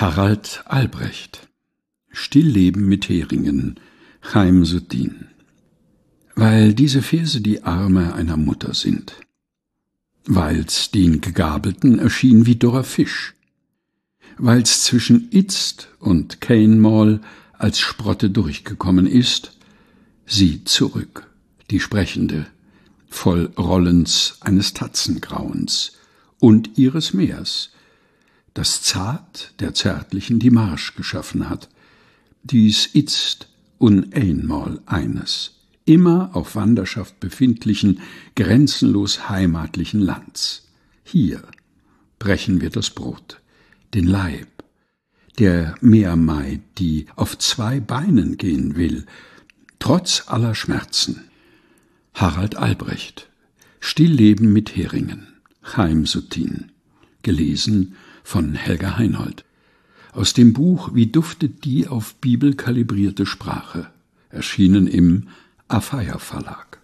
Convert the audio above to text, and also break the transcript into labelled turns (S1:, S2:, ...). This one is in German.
S1: Harald Albrecht. Stillleben mit Heringen. Chaim Soutine. Weil diese Verse die Arme einer Mutter sind. Weil's den Gegabelten erschien wie dürrer Fisch. Weil's zwischen Itzt und Cainmall als Sprotte durchgekommen ist, sie zurück, die Sprechende, voll Rollens eines Tatzengrauens und ihres Meers, das zart der Zärtlichen die Marsch geschaffen hat, dies Itzt und Einmal eines, immer auf Wanderschaft befindlichen, grenzenlos heimatlichen Lands. Hier brechen wir das Brot, den Leib, der Meermaid, die auf 2 Beinen gehen will, trotz aller Schmerzen. Harald Albrecht. Stillleben mit Heringen. Chaim Soutine. Gelesen von Helga Heinold. Aus dem Buch Wie duftet die auf Bibel kalibrierte Sprache, erschienen im Afeier Verlag.